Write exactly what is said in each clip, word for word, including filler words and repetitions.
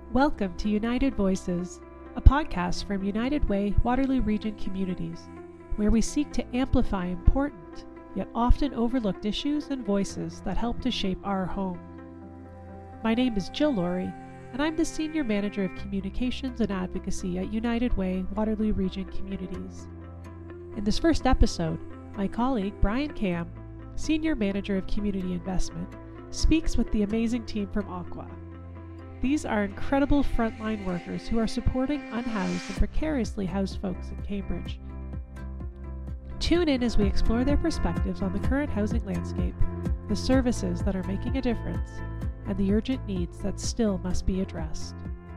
Welcome to United Voices, a podcast from United Way Waterloo Region communities, where we seek to amplify important, yet often overlooked issues and voices that help to shape our home. My name is Jill Laurie, and I'm the Senior Manager of Communications and Advocacy at United Way Waterloo Region Communities. In this first episode, my colleague Brian Cam, Senior Manager of Community Investment, speaks with the amazing team from Aqua. These are incredible frontline workers who are supporting unhoused and precariously housed folks in Cambridge. Tune in as we explore their perspectives on the current housing landscape, the services that are making a difference, and the urgent needs that still must be addressed.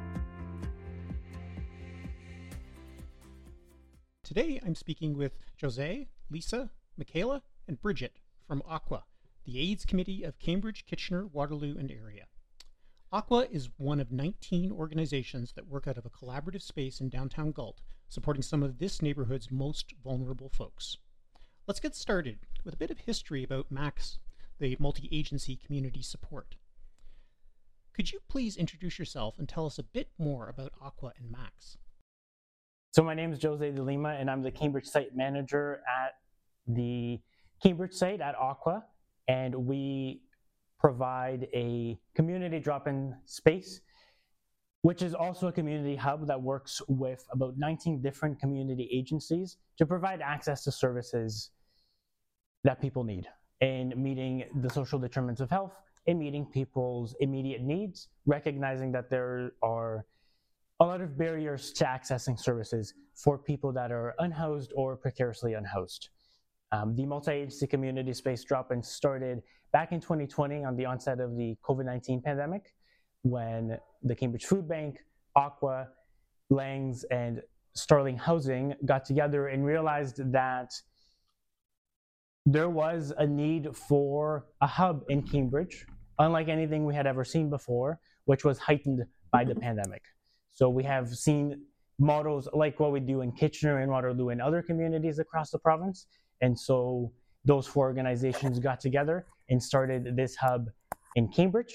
Today I'm speaking with Jose, Lisa, Michaela, and Bridget from Aqua, the AIDS Committee of Cambridge, Kitchener, Waterloo, and area. Aqua is one of nineteen organizations that work out of a collaborative space in downtown Galt, supporting some of this neighborhood's most vulnerable folks. Let's get started with a bit of history about MACS, the multi-agency community support. Could you please introduce yourself and tell us a bit more about Aqua and MACS? So my name is Jose de Lima, and I'm the Cambridge site manager at the Cambridge site at Aqua, and we provide a community drop-in space, which is also a community hub that works with about nineteen different community agencies to provide access to services that people need in meeting the social determinants of health, in meeting people's immediate needs, recognizing that there are a lot of barriers to accessing services for people that are unhoused or precariously unhoused. Um, the multi-agency community space drop-in started back in twenty twenty on the onset of the COVID nineteen pandemic, when the Cambridge Food Bank, Aqua, Langs, and Starling Housing got together and realized that there was a need for a hub in Cambridge, unlike anything we had ever seen before, which was heightened by the pandemic. So we have seen models like what we do in Kitchener and Waterloo and other communities across the province. And so those four organizations got together and started this hub in Cambridge.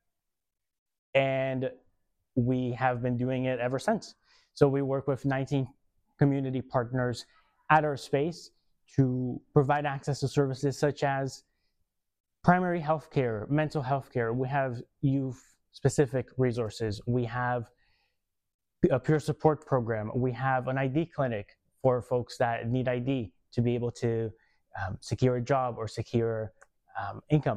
And we have been doing it ever since. So we work with nineteen community partners at our space to provide access to services such as primary health care, mental health care. We have youth-specific resources. We have a peer support program. We have an I D clinic for folks that need I D to be able to um, secure a job or secure um, income.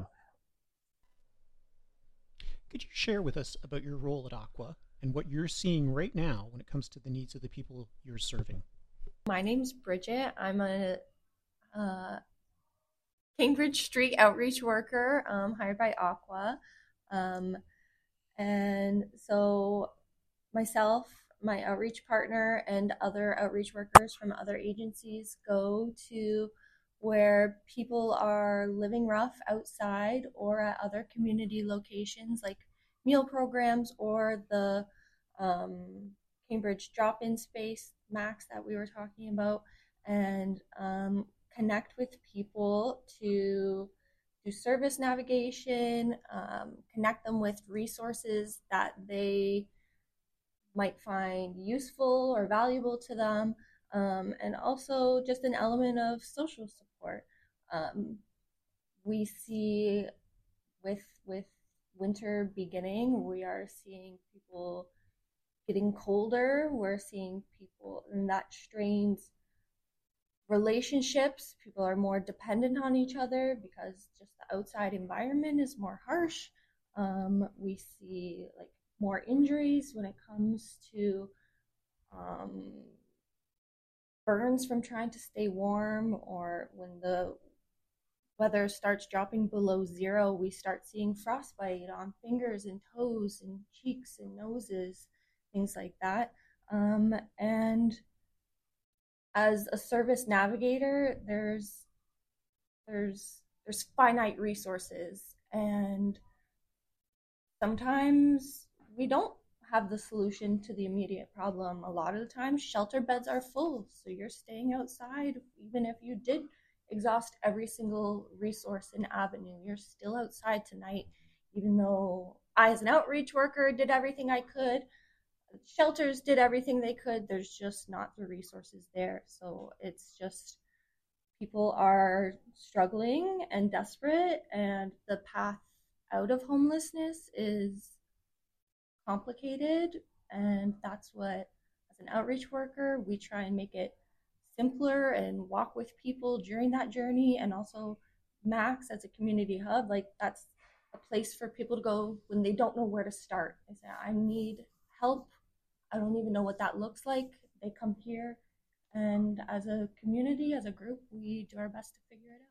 Could you share with us about your role at Aqua and what you're seeing right now when it comes to the needs of the people you're serving? My name's Bridget. I'm a uh, Cambridge Street outreach worker um, hired by Aqua. Um, and so myself, my outreach partner, and other outreach workers from other agencies go to where people are living rough outside or at other community locations like meal programs or the um, Cambridge drop-in space, MACS, that we were talking about, and um, connect with people to do service navigation, um, connect them with resources that they might find useful or valuable to them, um, and also just an element of social support. Um, we see with with winter beginning, we are seeing people getting colder. We're seeing people, and that strains relationships. People are more dependent on each other because just the outside environment is more harsh. Um, we see like more injuries when it comes to um, burns from trying to stay warm, or when the weather starts dropping below zero, we start seeing frostbite on fingers and toes and cheeks and noses, things like that. Um, and as a service navigator, there's there's there's finite resources, and sometimes we don't have the solution to the immediate problem. A lot of the time, shelter beds are full, so you're staying outside. Even if you did exhaust every single resource and avenue, you're still outside tonight, even though I, as an outreach worker, did everything I could. Shelters did everything they could. There's just not the resources there. So it's just people are struggling and desperate, and the path out of homelessness is complicated. And that's what, as an outreach worker, we try and make it simpler and walk with people during that journey. And also Max as a community hub, like that's a place for people to go when they don't know where to start. They say, I need help. I don't even know what that looks like. They come here, and as a community, as a group, we do our best to figure it out.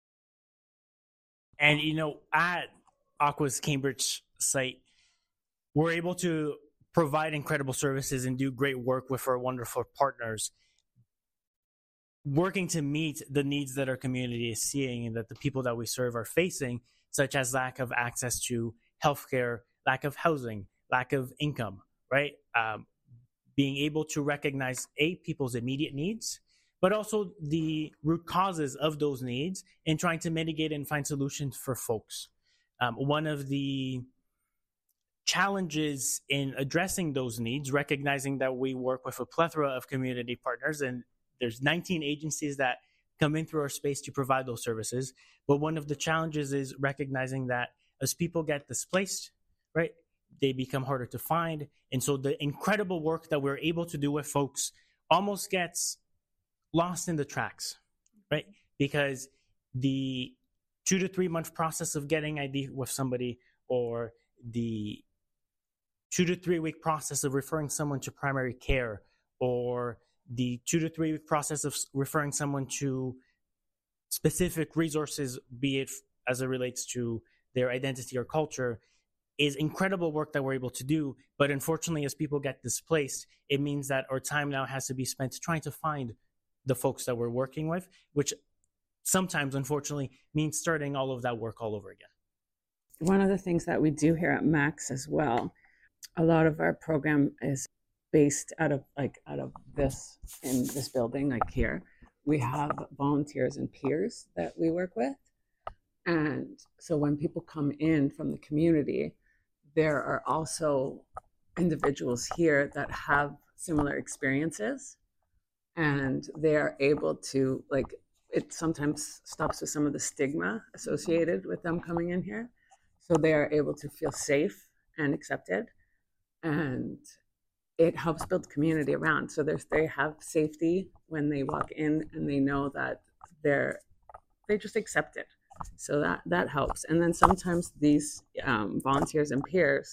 And, you know, at Aqua's Cambridge site, we're able to provide incredible services and do great work with our wonderful partners, working to meet the needs that our community is seeing and that the people that we serve are facing, such as lack of access to healthcare, lack of housing, lack of income, right? Um, being able to recognize, A, people's immediate needs, but also the root causes of those needs and trying to mitigate and find solutions for folks. Um, one of the challenges in addressing those needs, recognizing that we work with a plethora of community partners, and there's nineteen agencies that come in through our space to provide those services. But one of the challenges is recognizing that as people get displaced, right, they become harder to find. And so the incredible work that we're able to do with folks almost gets lost in the tracks, right? Because the two to three month process of getting I D with somebody, or the two to three week process of referring someone to primary care, or the two to three week process of referring someone to specific resources, be it as it relates to their identity or culture, is incredible work that we're able to do. But unfortunately, as people get displaced, it means that our time now has to be spent trying to find the folks that we're working with, which sometimes, unfortunately, means starting all of that work all over again. One of the things that we do here at Max as well, a lot of our program is based out of like out of this, in this building, like here. We have volunteers and peers that we work with. And so when people come in from the community, there are also individuals here that have similar experiences, and they are able to, like, it sometimes stops with some of the stigma associated with them coming in here. So they are able to feel safe and accepted, and it helps build community around. So there's, they have safety when they walk in, and they know that they're, they just accept it. So that, that helps. And then sometimes these um, volunteers and peers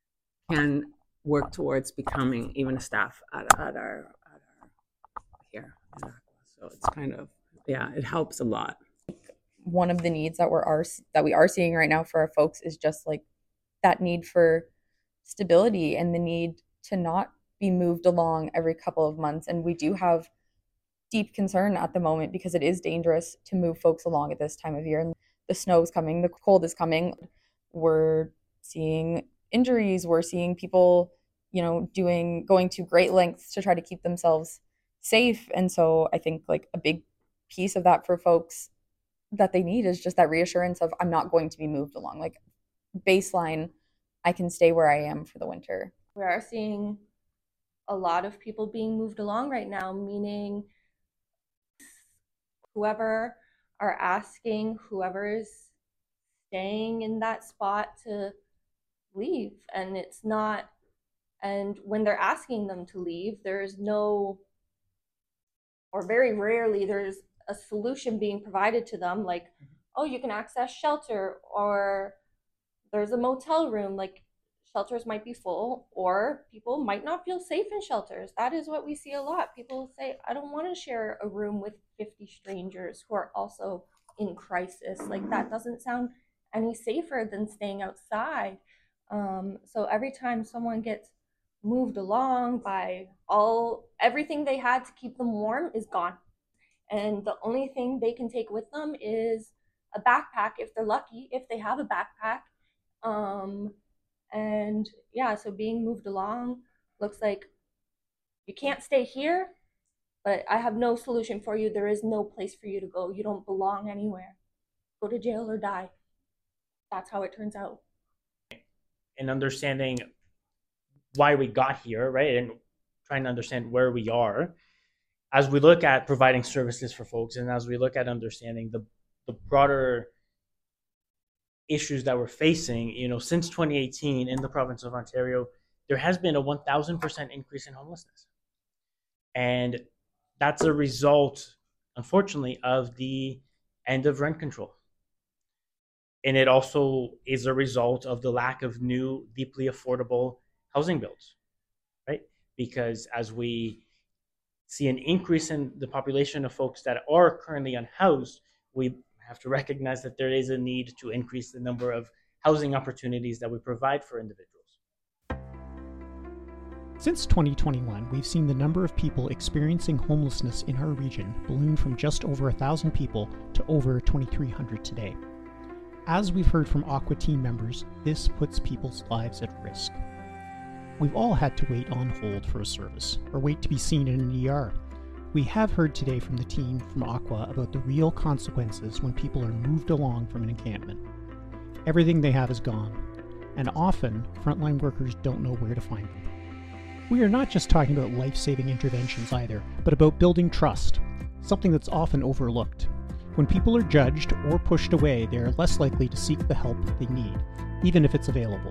can work towards becoming even a staff at, at our, at our here. So it's kind of, yeah, it helps a lot. One of the needs that we're are that we are seeing right now for our folks is just like that need for stability and the need to not be moved along every couple of months. And we do have deep concern at the moment because it is dangerous to move folks along at this time of year. And the snow is coming, the cold is coming. We're seeing injuries. We're seeing people, you know, doing going to great lengths to try to keep themselves safe. And so I think like a big piece of that for folks that they need is just that reassurance of, I'm not going to be moved along. Like baseline, I can stay where I am for the winter. We are seeing a lot of people being moved along right now, meaning whoever are asking, whoever is staying in that spot to leave. And it's not, and when they're asking them to leave, there's no, or very rarely there's a solution being provided to them, like, oh, you can access shelter, or there's a motel room. Like, shelters might be full, or people might not feel safe in shelters. That is what we see a lot. People say, I don't want to share a room with fifty strangers who are also in crisis. Like, that doesn't sound any safer than staying outside. Um, so every time someone gets moved along by all, everything they had to keep them warm is gone. And the only thing they can take with them is a backpack, if they're lucky, if they have a backpack. Um, and yeah, so being moved along looks like you can't stay here, but I have no solution for you. There is no place for you to go. You don't belong anywhere. Go to jail or die. That's how it turns out. and understanding why we got here, right? And trying to understand where we are as we look at providing services for folks, and as we look at understanding the, the broader issues that we're facing. You know, since twenty eighteen in the province of Ontario, there has been a one thousand percent increase in homelessness. And that's a result, unfortunately, of the end of rent control. And it also is a result of the lack of new, deeply affordable housing builds, right? Because as we see an increase in the population of folks that are currently unhoused, we have to recognize that there is a need to increase the number of housing opportunities that we provide for individuals. Since twenty twenty-one, we've seen the number of people experiencing homelessness in our region balloon from just over one thousand people to over twenty-three hundred today. As we've heard from Aqua team members, this puts people's lives at risk. We've all had to wait on hold for a service, or wait to be seen in an E R. We have heard today from the team from Aqua about the real consequences when people are moved along from an encampment. Everything they have is gone, and often frontline workers don't know where to find them. We are not just talking about life-saving interventions either, but about building trust, something that's often overlooked. When people are judged or pushed away, they are less likely to seek the help they need, even if it's available.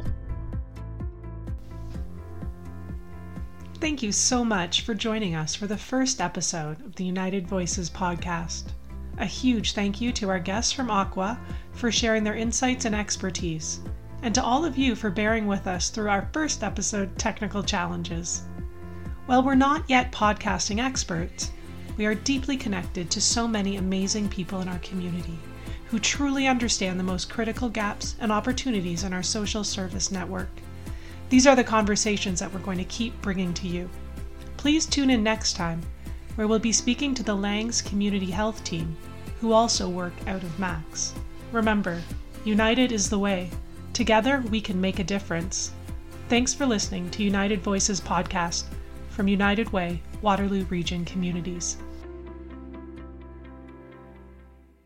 Thank you so much for joining us for the first episode of the United Voices podcast. A huge thank you to our guests from Aqua for sharing their insights and expertise, and to all of you for bearing with us through our first episode technical challenges. While we're not yet podcasting experts, we are deeply connected to so many amazing people in our community who truly understand the most critical gaps and opportunities in our social service network. These are the conversations that we're going to keep bringing to you. Please tune in next time, where we'll be speaking to the Langs Community Health Team, who also work out of Max. Remember, united is the way. Together, we can make a difference. Thanks for listening to United Voices podcast from United Way, Waterloo Region Communities.